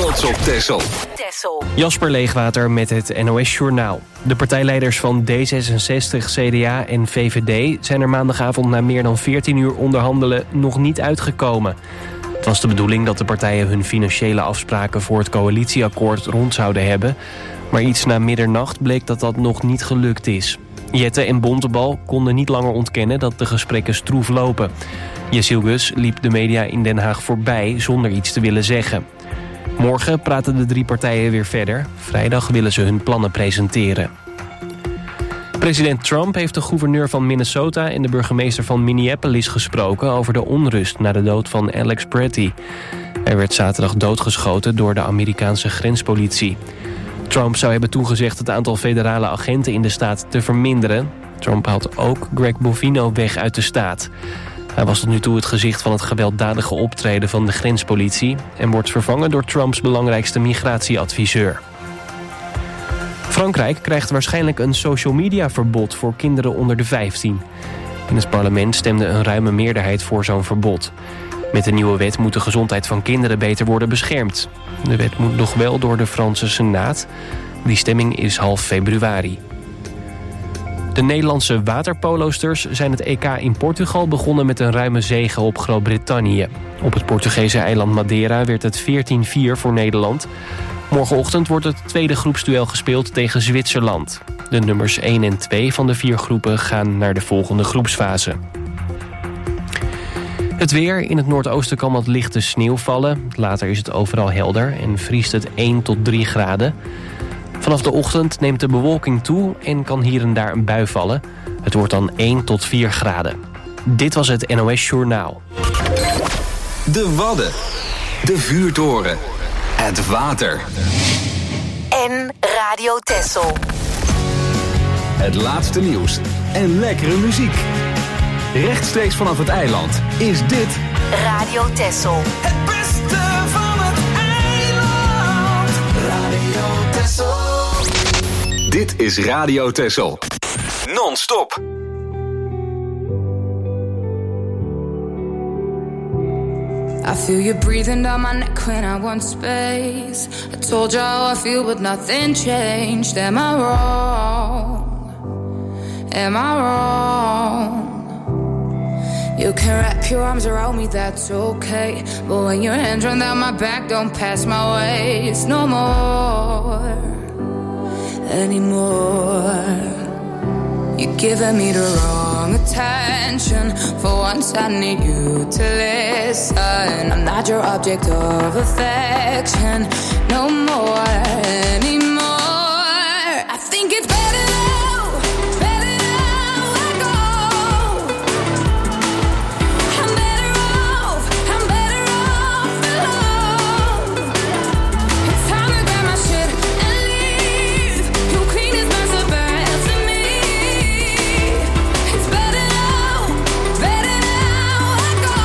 trots op Texel. Jasper Leegwater met het NOS Journaal. De partijleiders van D66, CDA en VVD zijn er maandagavond na meer dan 14 uur onderhandelen nog niet uitgekomen. Het was de bedoeling dat de partijen hun financiële afspraken voor het coalitieakkoord rond zouden hebben. Maar iets na middernacht bleek dat dat nog niet gelukt is. Jette en Bontebal konden niet langer ontkennen dat de gesprekken stroef lopen. Jessiel Gus liep de media in Den Haag voorbij zonder iets te willen zeggen. Morgen praten de 3 partijen weer verder. Vrijdag willen ze hun plannen presenteren. President Trump heeft de gouverneur van Minnesota en de burgemeester van Minneapolis gesproken over de onrust na de dood van Alex Pretty. Hij werd zaterdag doodgeschoten door de Amerikaanse grenspolitie. Trump zou hebben toegezegd het aantal federale agenten in de staat te verminderen. Trump haalt ook Greg Bovino weg uit de staat. Hij was tot nu toe het gezicht van het gewelddadige optreden van de grenspolitie en wordt vervangen door Trumps belangrijkste migratieadviseur. Frankrijk krijgt waarschijnlijk een social media verbod voor kinderen onder de 15. In het parlement stemde een ruime meerderheid voor zo'n verbod. Met de nieuwe wet moet de gezondheid van kinderen beter worden beschermd. De wet moet nog wel door de Franse Senaat. Die stemming is half februari. De Nederlandse waterpolosters zijn het EK in Portugal begonnen met een ruime zege op Groot-Brittannië. Op het Portugese eiland Madeira werd het 14-4 voor Nederland. Morgenochtend wordt het tweede groepsduel gespeeld tegen Zwitserland. De nummers 1 en 2 van de 4 groepen gaan naar de volgende groepsfase. Het weer. In het noordoosten kan wat lichte sneeuw vallen. Later is het overal helder en vriest het 1 tot 3 graden. Vanaf de ochtend neemt de bewolking toe en kan hier en daar een bui vallen. Het wordt dan 1 tot 4 graden. Dit was het NOS Journaal. De Wadden. De vuurtoren. Het water. En Radio Texel. Het laatste nieuws en lekkere muziek. Rechtstreeks vanaf het eiland is dit Radio Texel. Het beste van het eiland. Radio Texel. Dit is Radio Texel. Non-stop. I feel you breathing down my neck when I want space. I told you how I feel but nothing changed. Am I wrong? Am I wrong? You can wrap your arms around me, that's okay. But when your hands run down my back, don't pass my waist no more. Anymore. You're giving me the wrong attention. For once I need you to listen. I'm not your object of affection no more anymore. I think it's better now, better now I go. I'm better off alone. It's time to grab my shit and leave. You clean as mess up to me. It's better now I go.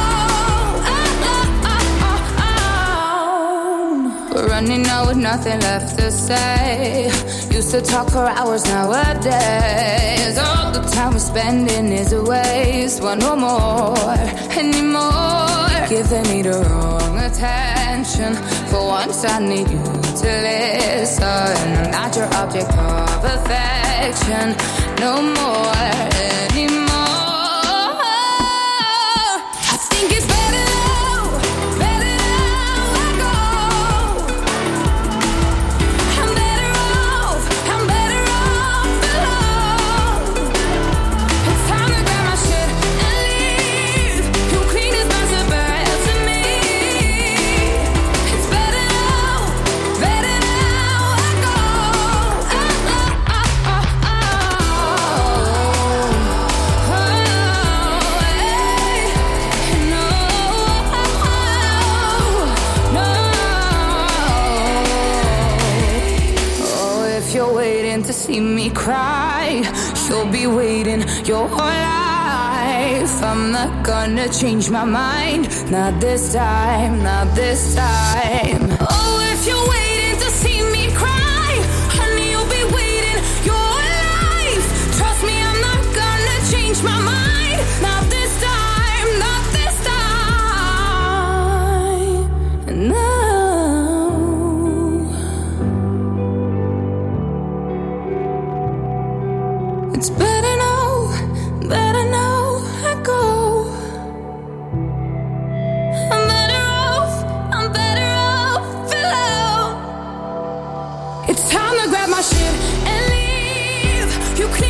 We're running out with nothing left to say. Used to talk for hours nowadays. All the time we're spending is a waste. Want no more anymore. Giving me the wrong attention. For once I need you to listen. I'm not your object of affection no more anymore. I think it's better now, better now I go. I'm better off alone. It's time to grab my shit and leave. You clean as mess up to me. It's better now I go. If you're waiting to see me cry, you'll be waiting your whole life. I'm not gonna change my mind. Not this time, not this time. Oh, if you're waiting to see me cry, honey, you'll be waiting your whole life. Trust me, I'm not gonna change my mind. Not this time, not this time. No.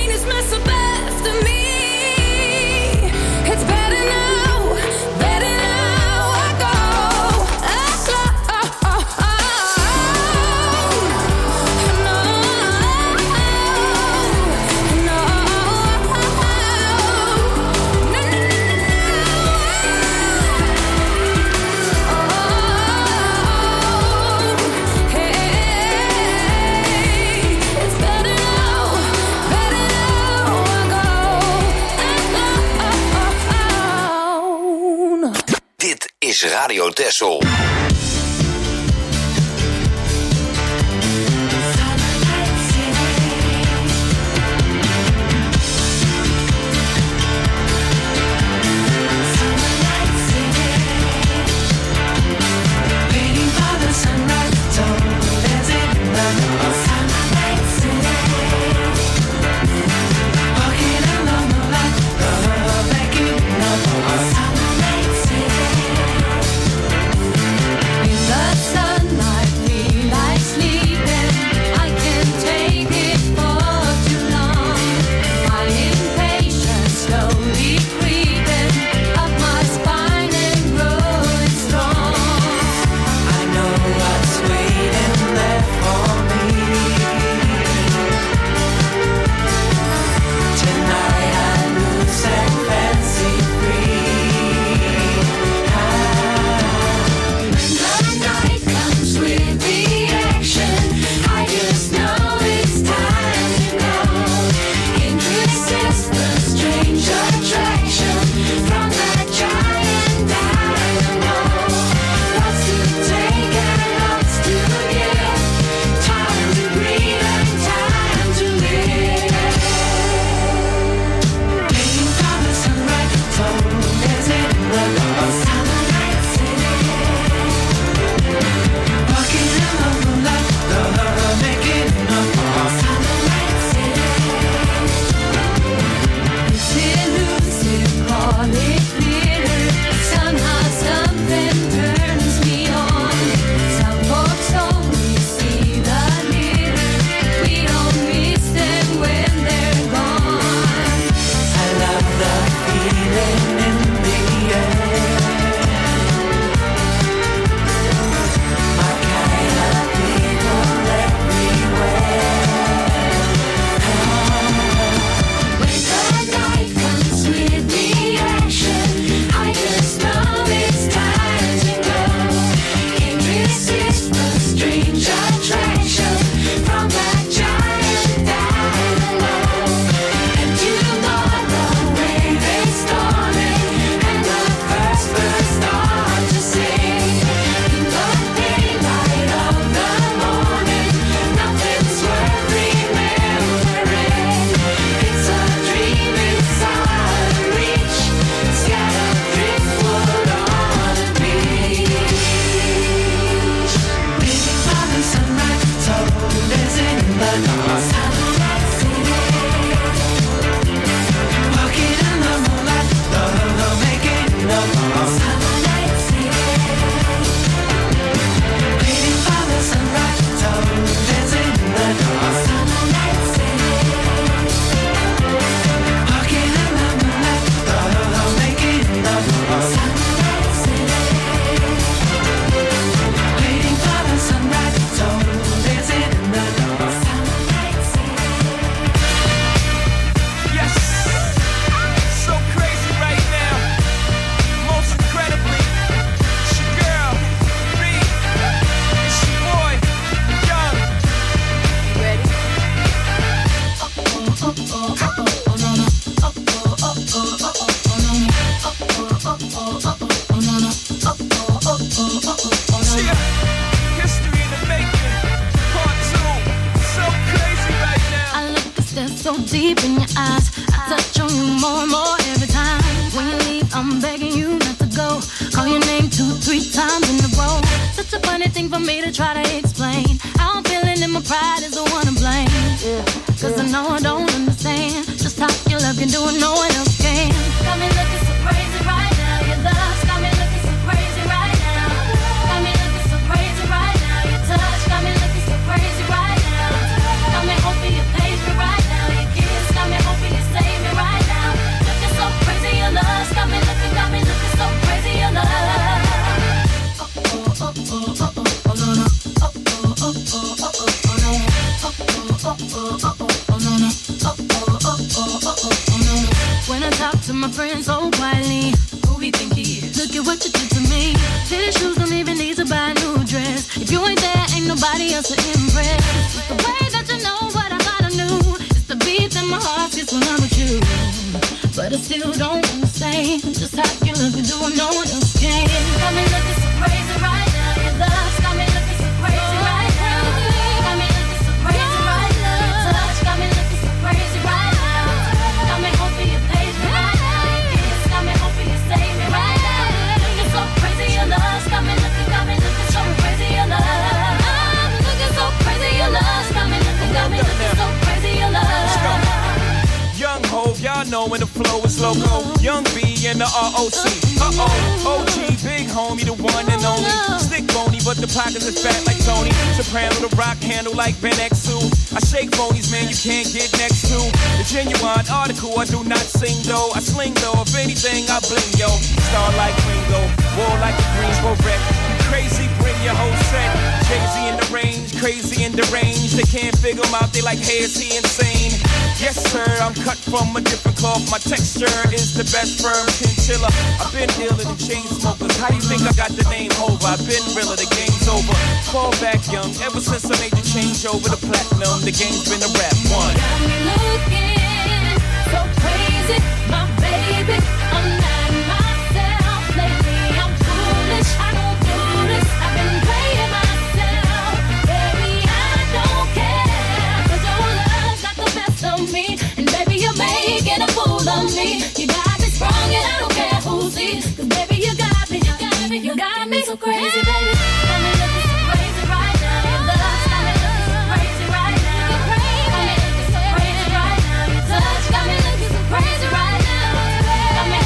meanest mess up after me. It's better now, better now. I go Is Radio Texel. deep in your eyes. I touch on you more and more every time. When you leave, I'm begging you not to go. Call your name 2-3 times in a row. Such a funny thing for me to try to explain. How I'm feeling and my pride is the one to blame. Cause I know I don't understand just how your love can do what no one else can. Got me looking so crazy right now. Your love's got me looking so crazy right now. Got me looking so crazy right now. Your touch got me looking so crazy right now. Got me hoping you page me right now. Your kiss got me there ain't nobody else to impress. It's the way that you know what I thought I knew. It's the beat that my heart gets when I'm with you. But I still don't understand just how you look and do what no one else can. Got me looking so crazy right now. Your love's got me looking so crazy right now. Got me looking so crazy right now. Your touch got me looking so crazy right now. Got me hoping you page me right now. Your kiss got me hoping you save me right now. Looking so crazy, your love's got me looking so crazy, your love. I'm looking so crazy, your love's got me looking so crazy, your love. Young Hov, y'all know when the flow is loco. Young B and the ROC. OG, big homie, the one and only. Stick bony, but the pockets are fat like Tony. Soprano, the rock handle like Ben X2. I shake phonies, man, you can't get next to. The genuine article, I do not sing though. I sling though, if anything, I bling yo. Star like Ringo, war like a Greensboro wreck. Crazy, bring your whole set. Jay-Z in the range, crazy in the range. They can't figure him out, they like, hey, is he insane? Yes, sir, I'm cut from a different cloth. My texture is the best firm chinchilla. I've been dealing in chain smokers. How you think I got the name Hov? I've been realer, the game's over. Fall back young, ever since I made the change over to platinum. The game's been a rap one. Got me looking so crazy, my baby. I'm not myself lately. I'm foolish, I don't do this. I've been playing myself, baby. I don't care, 'cause your love's got the best of me, and baby you're making a fool of me. You got me sprung and I don't care who sees, 'cause baby you got me so crazy, baby. Got me looking so crazy right now. Your love's got me looking so crazy right now. Got me looking so crazy right now. Your touch got me looking so crazy right now. Got me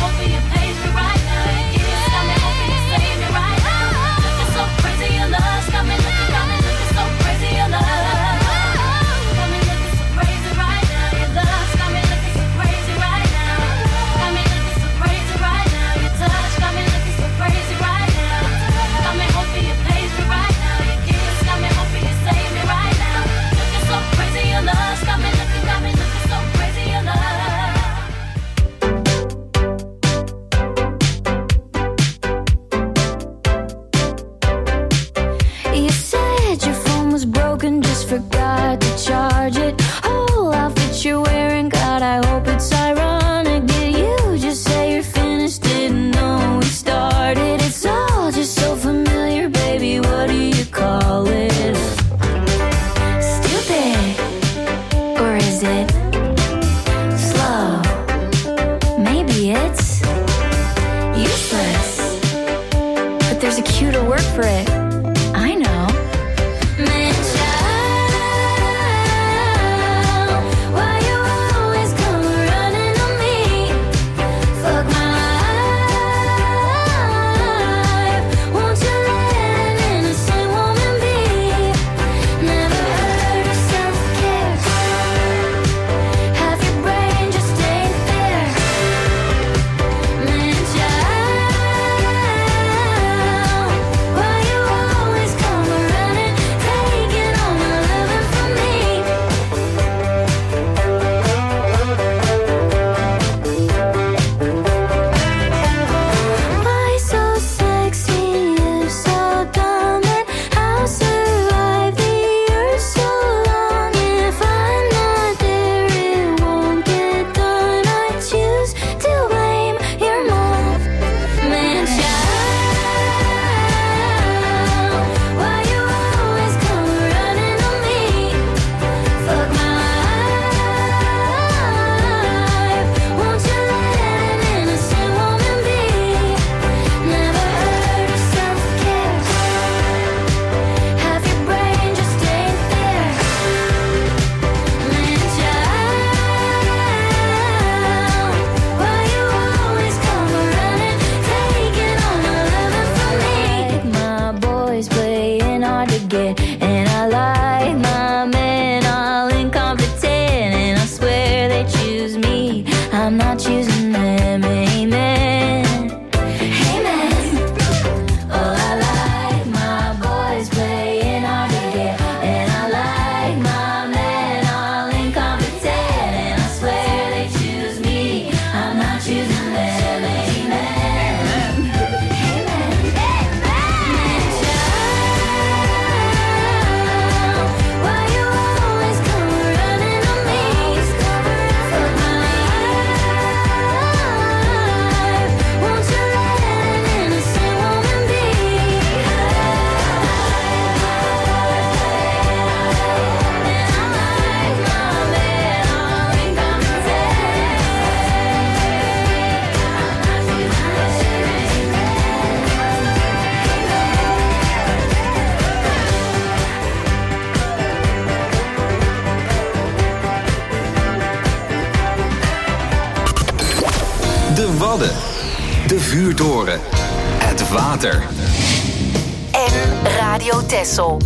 Wadden. De Vuurtoren. Het water. En Radio Texel.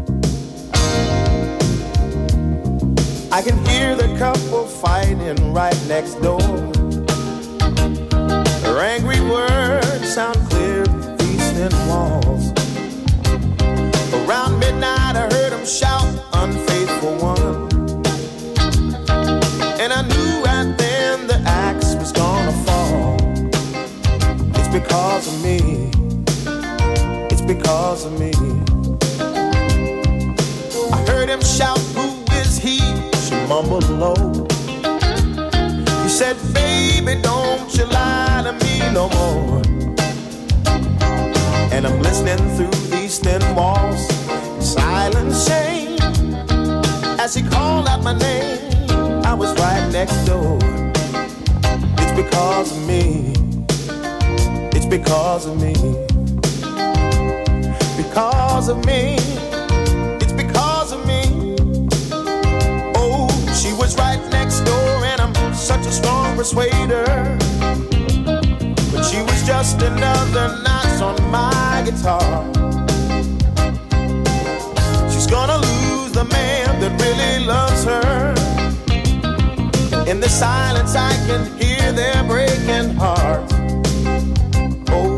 I can hear the couple fighting right next door. Their angry words sound clear through these thin walls. Around midnight I heard them shout, unfaithful one. And I knew right then the axe was gonna fall. It's because of me. It's because of me. I heard him shout, who is he? She mumbled low. He said, baby, don't you lie to me no more. And I'm listening through these thin walls, silent shame. As he called out my name, I was right next door. It's because of me. It's because of me. Because of me. It's because of me. Oh, she was right next door, and I'm such a strong persuader. But she was just another notch on my guitar. She's gonna lose the man that really loves her. In the silence I can hear their breaking hearts. Oh.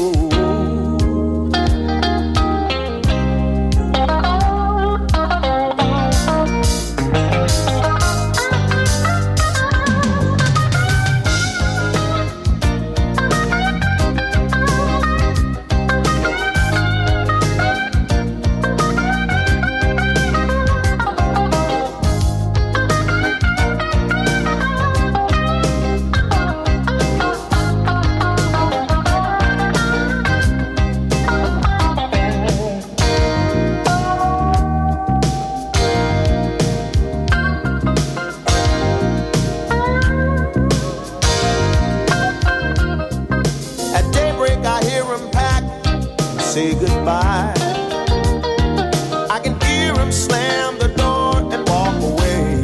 Say goodbye. I can hear him slam the door and walk away.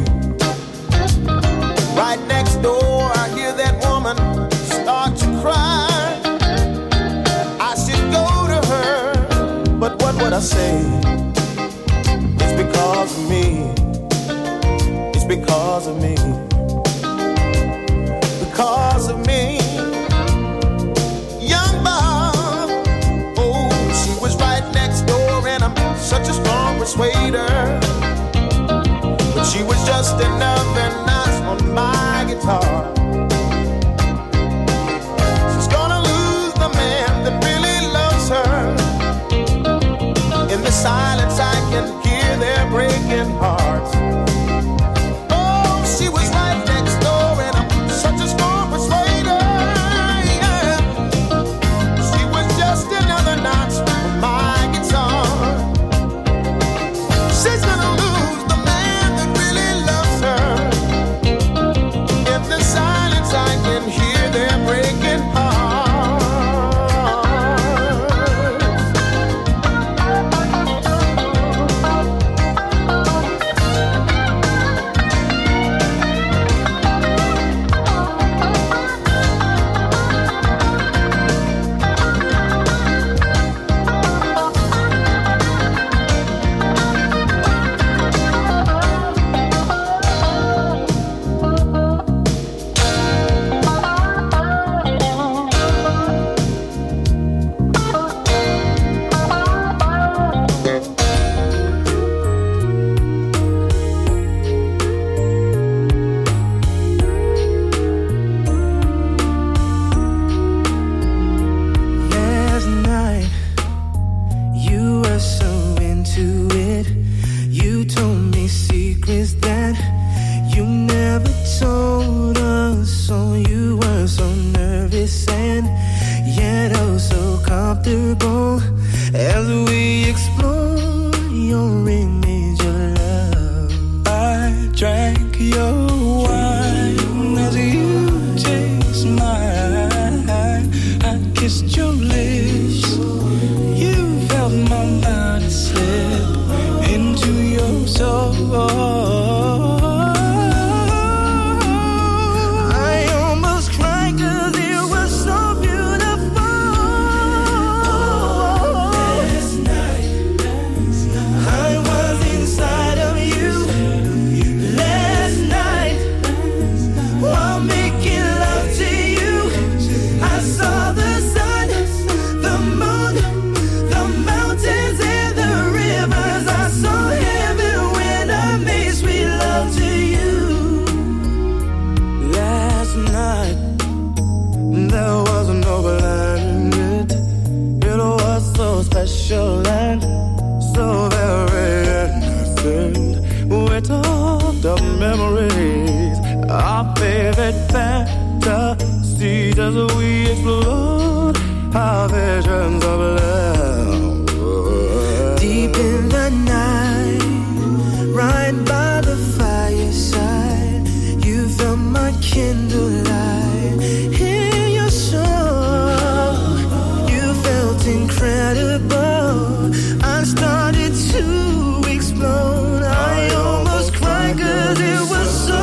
Right next door I hear that woman start to cry. I should go to her, but what would I say? It's because of me. It's because of me. Because of me. Such a strong persuader, but she was just another notch on my guitar. She's gonna lose the man that really loves her. In the silence I can hear their breaking hearts. Oh, she was right next door, and I'm such a strong persuader. Yeah. She was just another notch on my guitar. She's gonna lose the man that really loves her. In the silence I can hear their breaking hearts. I almost cried 'cause it was spread fantasies as we explore our visions of love. Deep in the night, right by the fireside, you felt my candlelight in your soul. You felt incredible. I started to explode. I almost cried 'cause it was so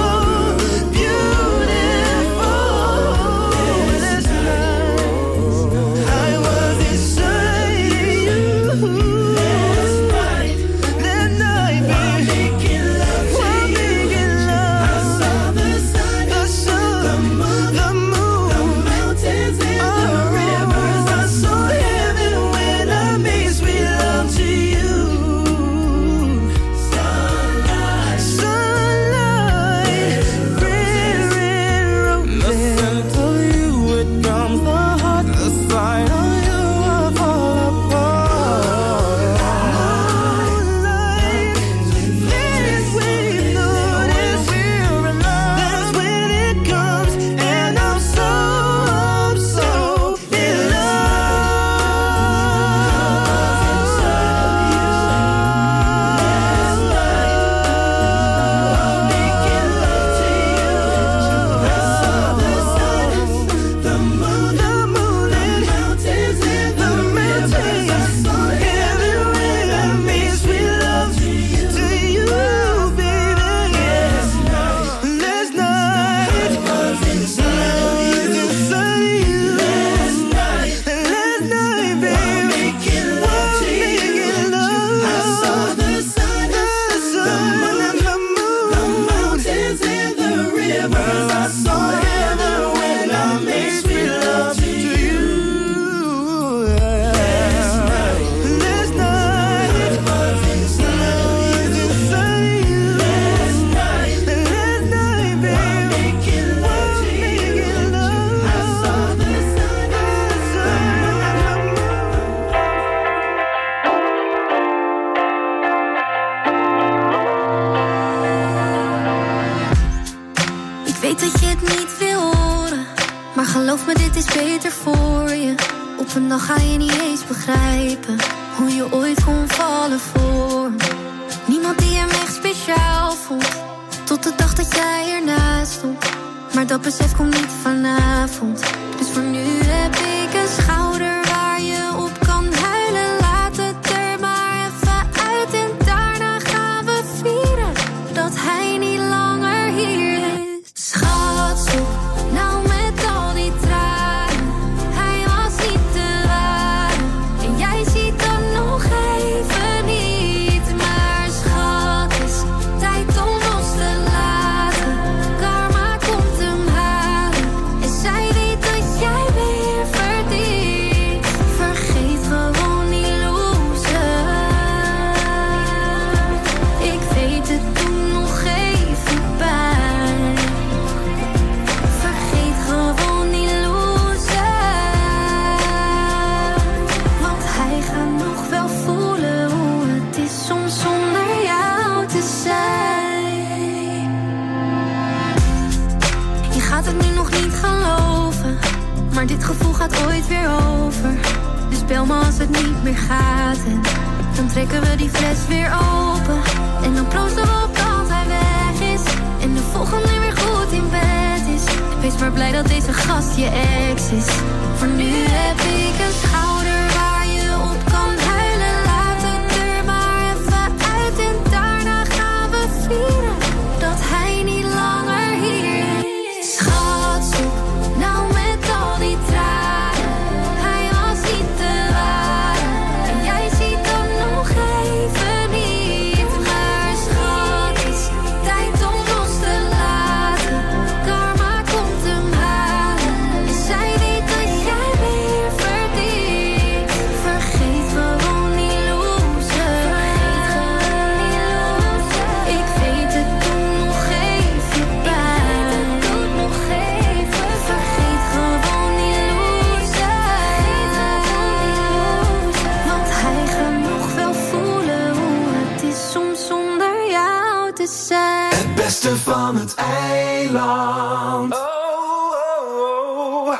Het beste van het eiland.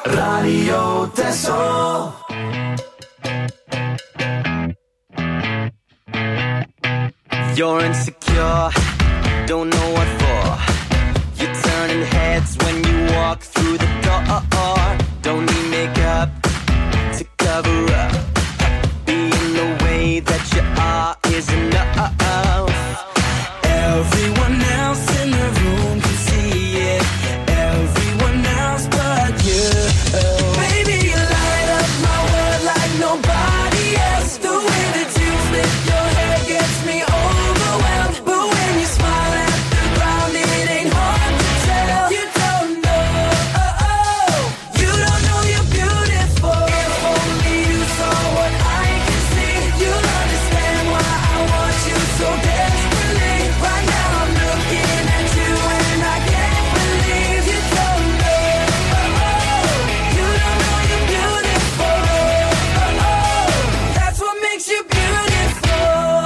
Radio Texel. You're insecure, don't know what for. You're turning heads when you walk through the door. Don't need makeup to cover up. Being the way that you are is enough. Everyone else in the room can see it. Everyone else but you. Baby, you light up my world like nobody else. The way that you flip your hair gets me overwhelmed. But when you smile at the ground, it ain't hard to tell. You don't know, you don't know you're beautiful. If only you saw what I can see, you'll understand why I want you so desperately. Right now I'm looking at you and I can't believe you don't know, you don't know you're beautiful. That's what makes you beautiful.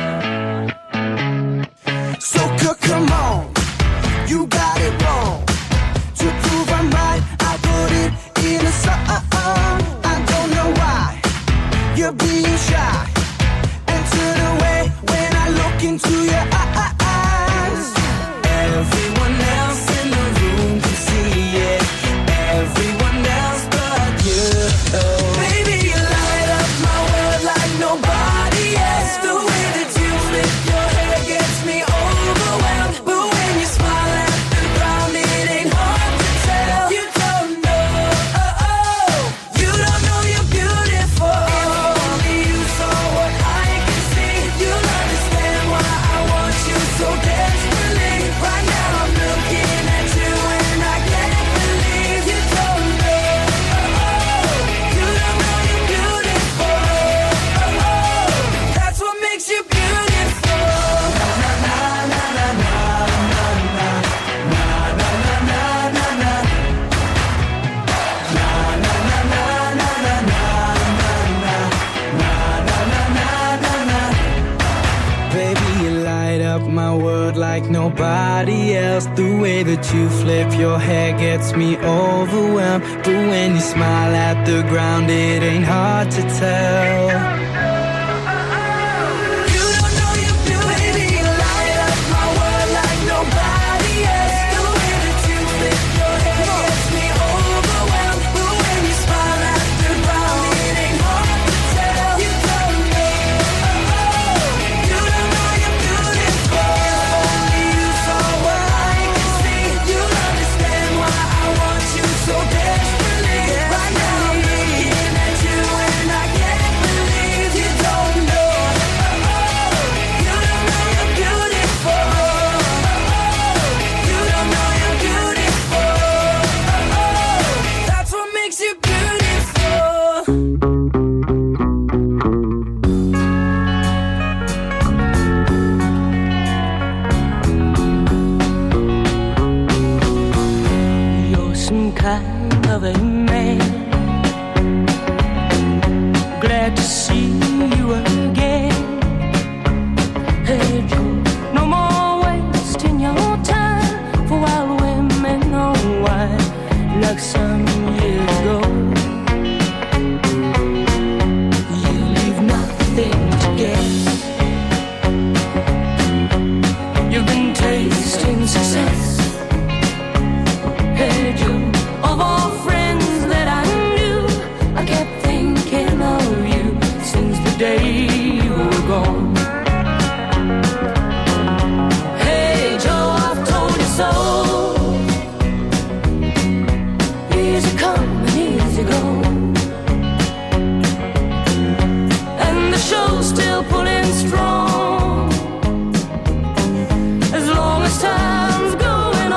So come on, you got it wrong. To prove I'm right, I put it in a song. I don't know why you're being shy and turn away when I look into your eyes. Everyone else in the room can see it. Everyone else but you. Baby, you light up my world like nobody else. The way that you flip your hair gets me overwhelmed. But when you smile at the ground, it ain't hard to tell. You don't know, you don't know you're beautiful. If only you saw what I can see, you'll understand why I want you so desperately. Right now I'm looking at you and I can't believe you don't know, you don't know you're beautiful. That's what makes you beautiful. Baby, you light up my world like nobody else. The way that you flip your hair gets me overwhelmed. But when you smile at the ground, it ain't hard to tell. You don't know you're beautiful. Baby, you light up my world like nobody else. The way that you flip your hair gets me overwhelmed. But when you smile at the ground, it ain't hard to tell. You don't know, you don't know you're beautiful. If only you saw what I can see, you'll understand why I want you so desperately. Right now I'm looking at you and I can't believe you don't know, you don't know you're beautiful. You don't know you're beautiful. That's what makes you beautiful. You're some kind of a man. Glad to see you again. Hey Joe, no more wasting your time for wild women on wine like some years ago. You leave nothing to guess. You've been tasting success. Hey Joe, of all friends that I knew, I kept thinking of you since the day you were gone. Hey Joe, I've told you so. Easy come and easy go. And the show's still pulling strong. As long as time's going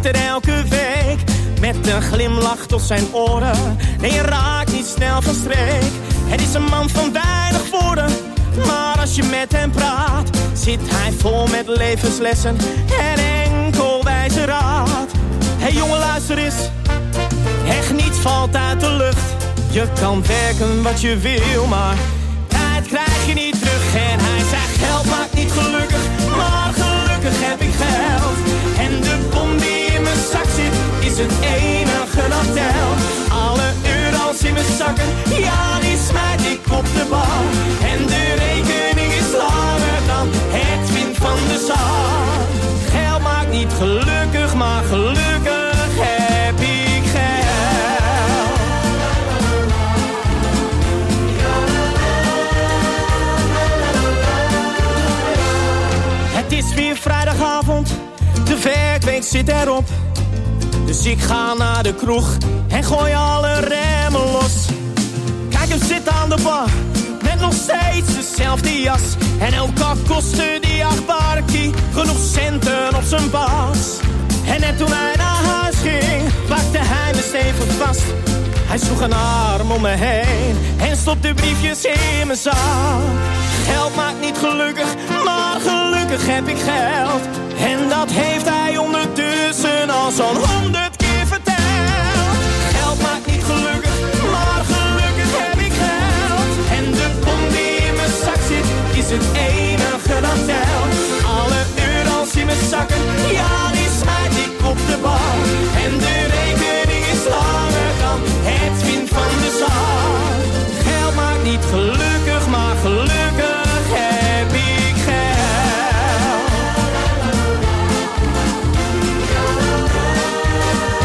er elke week met een glimlach tot zijn oren. Nee, je raakt niet snel van streek. Het is een man van weinig woorden, maar als je met hem praat, zit hij vol met levenslessen en enkel wijze raad. Hey jongen, luister eens, echt niets valt uit de lucht. Je kan werken wat je wil, maar tijd krijg je niet terug. En hij zei, geld maakt niet gelukkig, maar gelukkig heb ik geld. En de bom die in mijn zak zit, is het enige dat telt. Alle euro's in mijn zakken, ja, die smijt ik op de bal. En de rekening is langer dan het wind van de zon. Geld maakt niet gelukkig, maar gelukkig heb ik geld. Het is weer vrijdagavond, de werkweek zit erop. Dus ik ga naar de kroeg en gooi alle remmen los. Kijk hem zitten aan de bar, met nog steeds dezelfde jas. En ook al kostte die 8 barkie genoeg centen op zijn bas. En net toen hij naar huis ging, pakte hij me stevig vast. Hij sloeg een arm om me heen en stopte briefjes in mijn zak. Geld maakt niet gelukkig, maar gelukkig heb ik geld. En dat heeft hij ondertussen al zo'n 100 keer verteld. Geld maakt niet gelukkig, maar gelukkig heb ik geld. En de bom die in mijn zak zit, is het enige dat telt. Alle euro's in mijn zakken, ja, die smijt ik op de bal. En de rekening is langer dan het wind van de zon. Geld maakt niet gelukkig, maar gelukkig heb ik geld.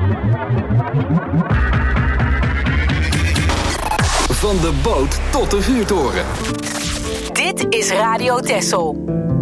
Van de boot tot de vuurtoren. Dit is Radio Texel.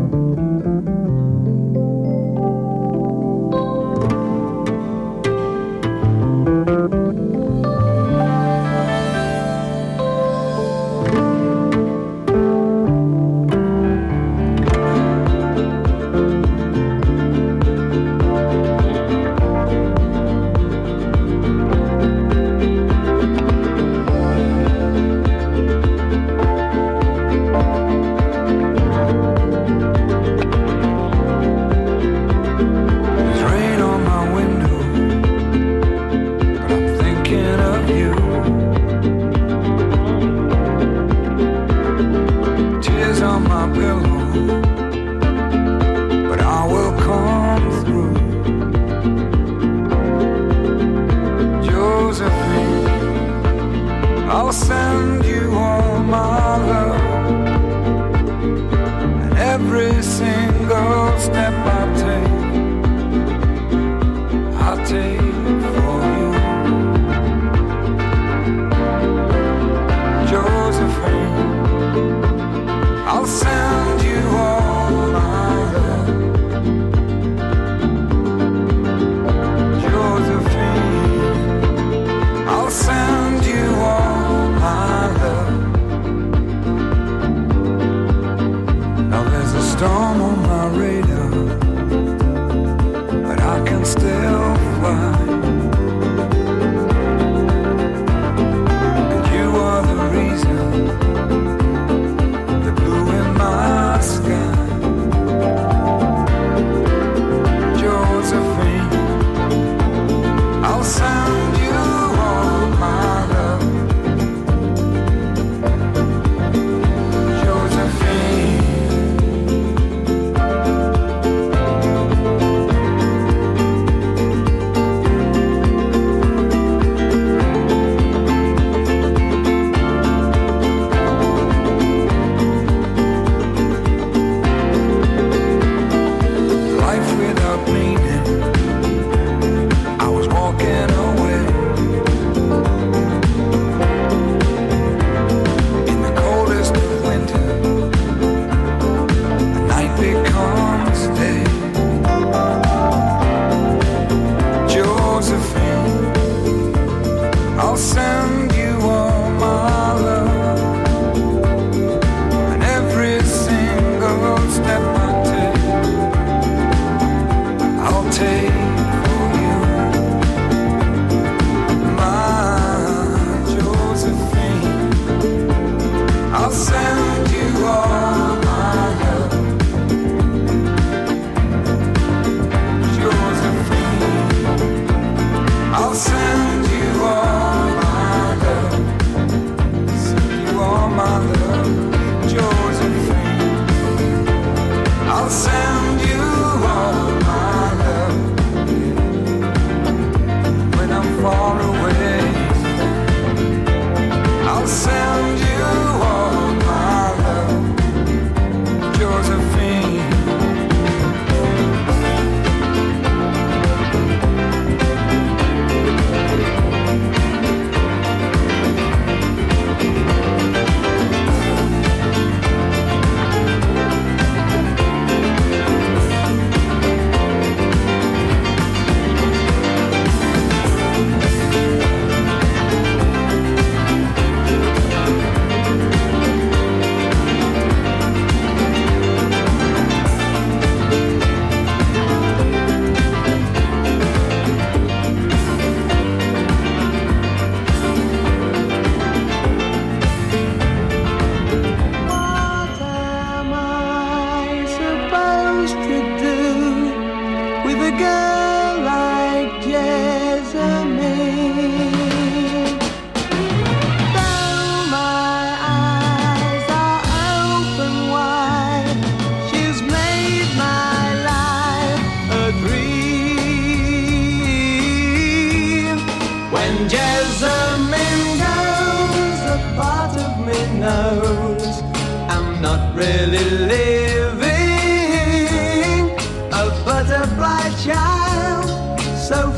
knows I'm not really living, a butterfly child, so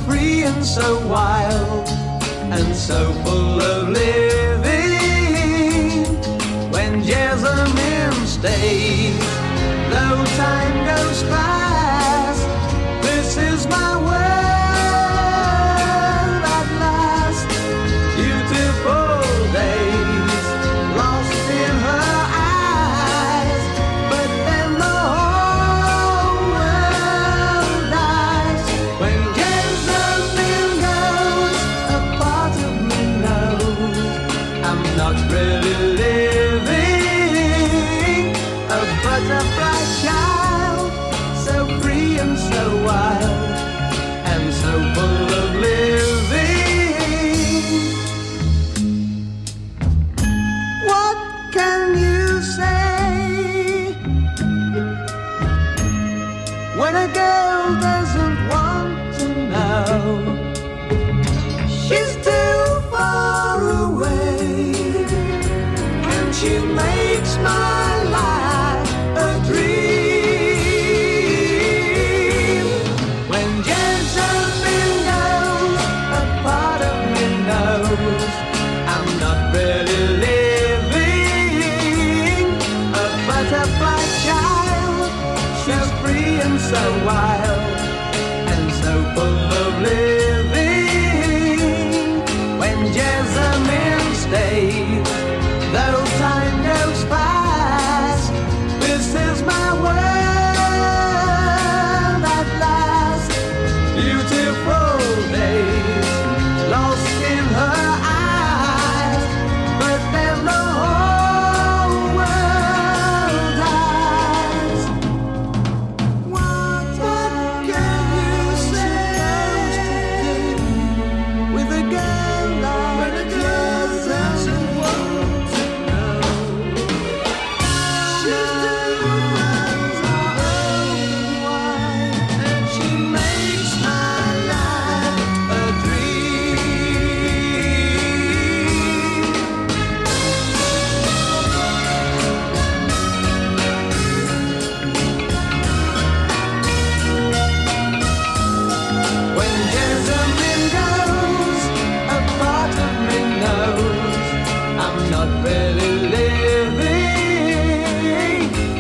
free and so wild and so full of living. When Jessamine stays, though time goes fast, this is my world at last. Beautiful days lost in her eyes, but then the whole world dies. When Jessamine goes, a part of me knows I'm not really living. A butterfly child, so free and so wild and so full of living. What can you say when a girl doesn't want to know? She's too far away, and she makes my life a dream. When Jessamine goes, a part of me knows I'm not really living. A butterfly child, she's free and so wild and so full of living. When Jessamine stays, though time goes fast, this is my world at last. Beautiful days lost in her eyes, but then the whole world dies. What can you say with a girl like doesn't want to know? She's too miles wide, and she makes my life a dream. When Jessamine goes, a part of me knows I'm not really living.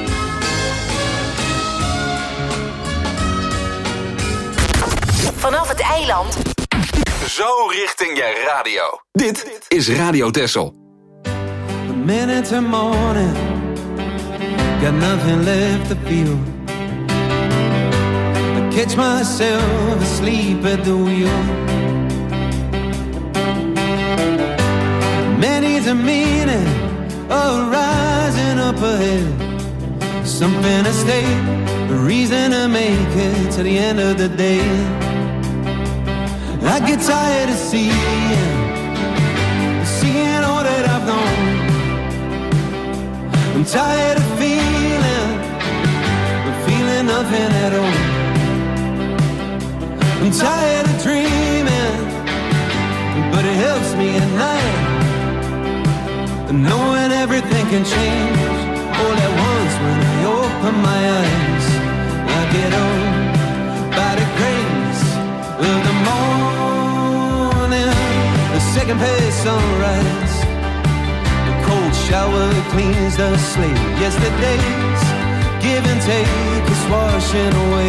Vanaf het eiland. Zo richting je radio. Dit is Radio Texel. A minute to morning, got nothing left to feel. I catch myself asleep at the wheel. Many's a meaning of rising up ahead. Something to stay, a reason to make it to the end of the day. I get tired of seeing all that I've known. I'm tired of feeling nothing at all. I'm tired of dreaming, but it helps me at night, knowing everything can change all at once when I open my eyes. I get on by the grace of the morning, the second page sunrise. The cold shower cleans the slate. Yesterday's give and take is washing away.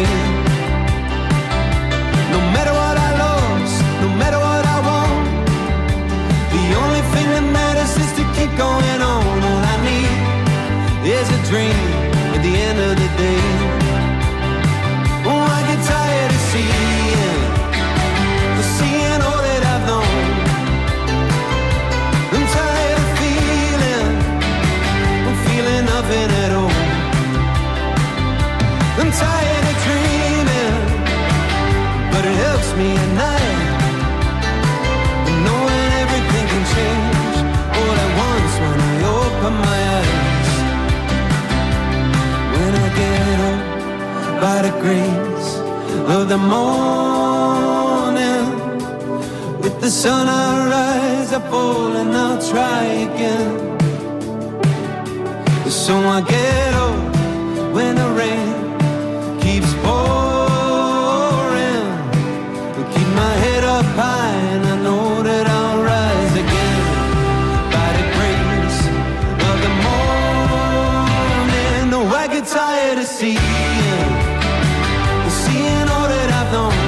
No matter what I lost, no matter what I want, the only thing that matters is to keep going on. All I need is a dream at the end of the day. Oh, I get tired of seeing all that I've known. I'm tired of feeling nothing at all. I'm tired of dreaming, but it helps me at night, knowing everything can change all at once when I open my eyes. When I get up by the grace of the morning, with the sun I rise, I fall and I'll try again. So I get up when the rain keeps pouring, keep my the pine, I know that I'll rise again by the grace of the morning. No, I get tired of seeing all that I've known.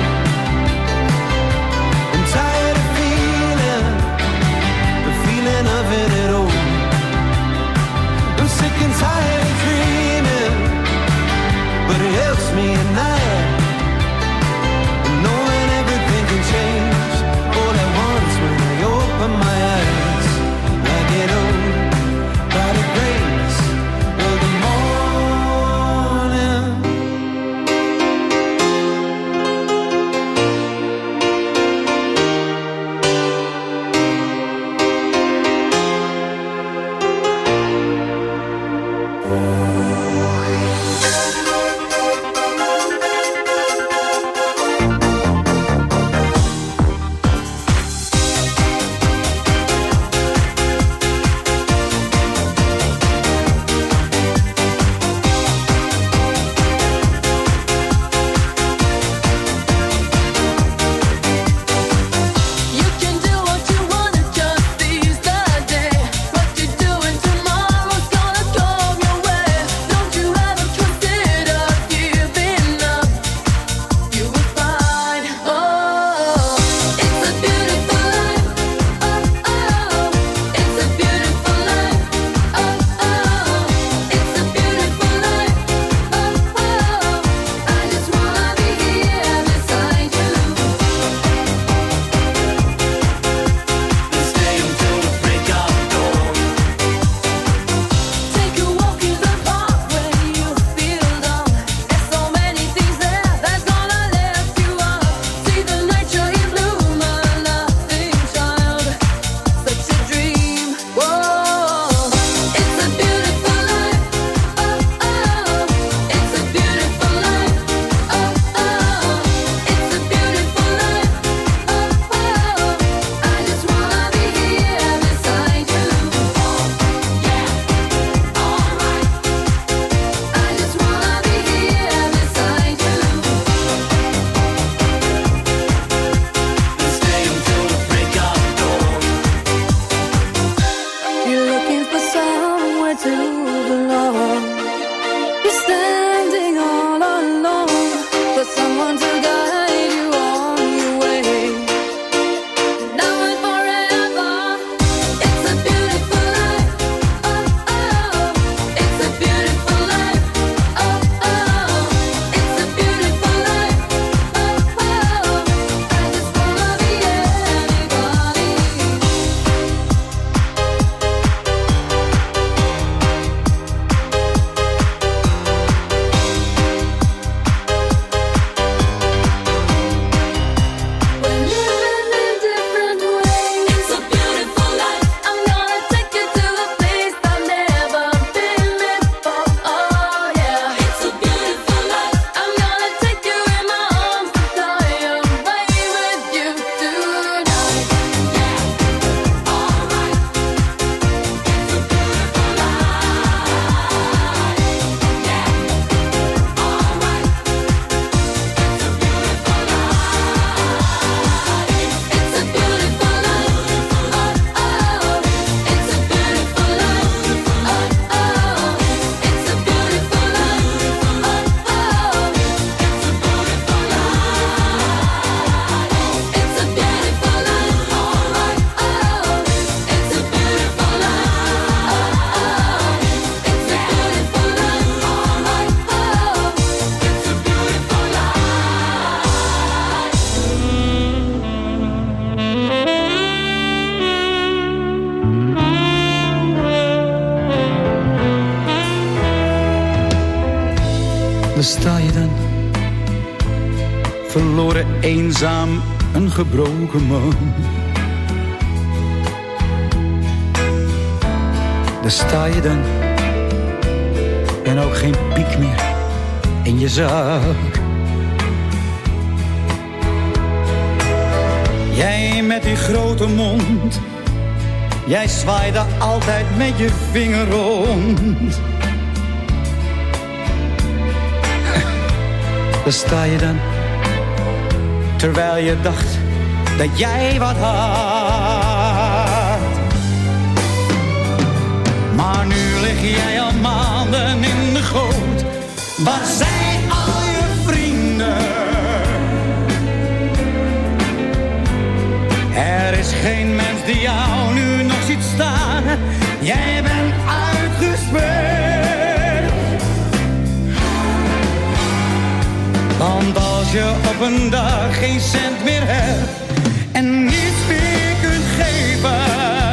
I'm tired of feeling the feeling of it at all. I'm sick and tired of dreaming, but it helps me at night, knowing everything can change all at once when I open my eyes. I get old by the grace of the morning. Daar sta je dan, verloren, eenzaam, een gebroken man. Daar sta je dan, en ook geen piek meer in je zak. Jij met die grote mond, jij zwaaide altijd met je vinger rond. Daar sta je dan, terwijl je dacht dat jij wat had. Maar nu lig jij al maanden in de goot. Waar zijn al je vrienden? Er is geen mens die jou nu nog ziet staan. Jij bent uitgespeeld. Want als je op een dag geen cent meer hebt en niets meer kunt geven,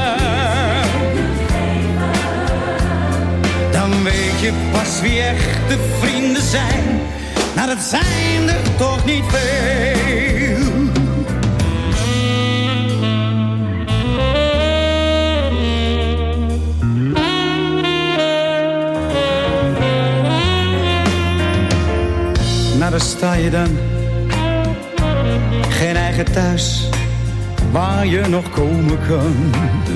dan weet je pas wie echte vrienden zijn. Nou, dat zijn er toch niet veel. Nou, daar sta je dan. Geen eigen thuis waar je nog komen kan.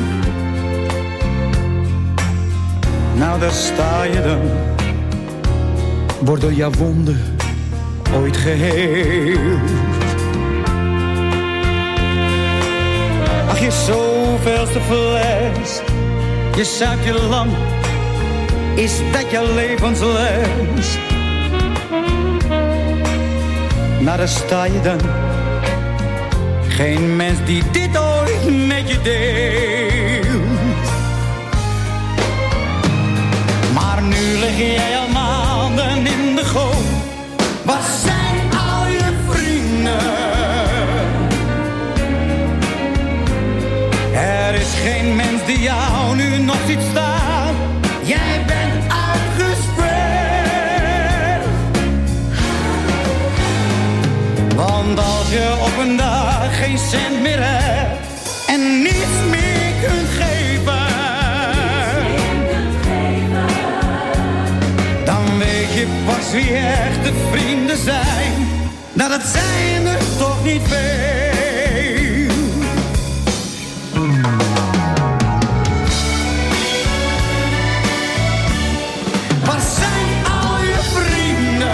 Nou, daar sta je dan. Wordt door jouw wonden ooit geheeld. Ach, je zoveelste fles. Je zuipt je lam. Is dat je levensles? Nou, daar sta je dan. Geen mens die dit ooit met je deelt. Maar nu lig jij al maanden in de goot. Waar zijn al je vrienden? Er is geen mens die jou nu nog ziet staan. Jij bent uitgespeeld. Want als je op een dag geen cent meer hebt en niets meer kunt geven, dan weet je pas wie echte vrienden zijn. Nou, dat zijn er toch niet veel. Waar zijn al je vrienden?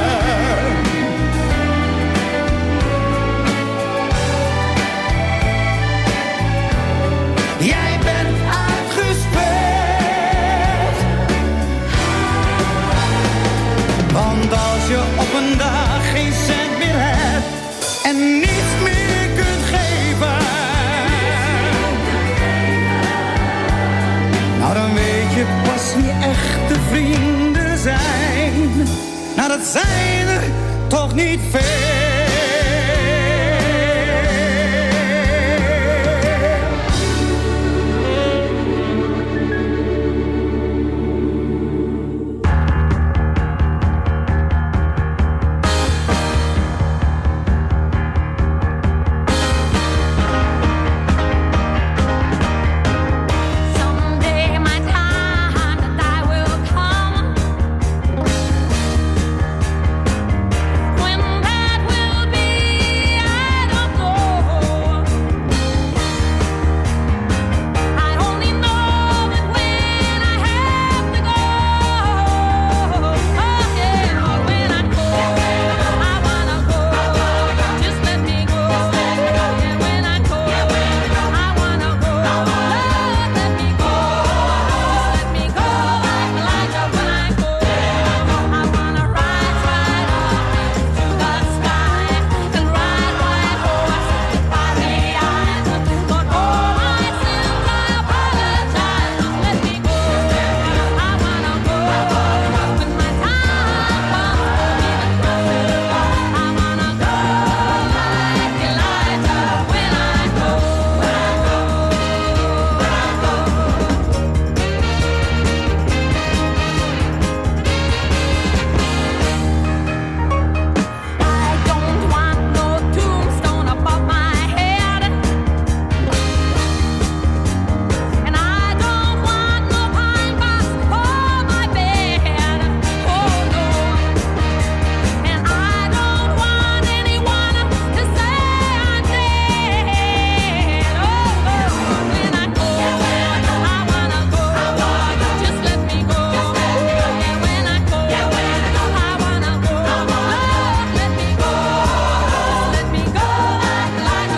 Jij bent uitgespeeld. Want als je op een dag geen cent meer hebt en niets meer kunt geven, nou, dan weet je pas wie echte vrienden zijn. Nou, dat zijn er toch niet veel.